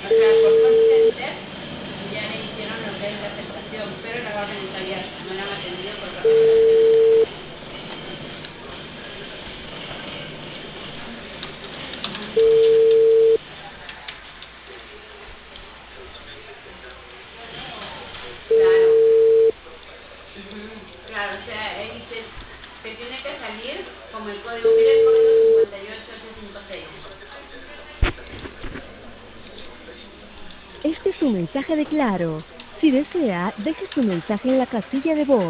O sea, por call center ya le hicieron lo que es la aceptación, pero la orden está abierta, no la han atendido por capacitación. Claro. Ujú. Claro, o sea, ahí te tiene que salir como el código, mira el código 58856. Este es un mensaje de Claro. Si desea, deje su mensaje en la casilla de voz.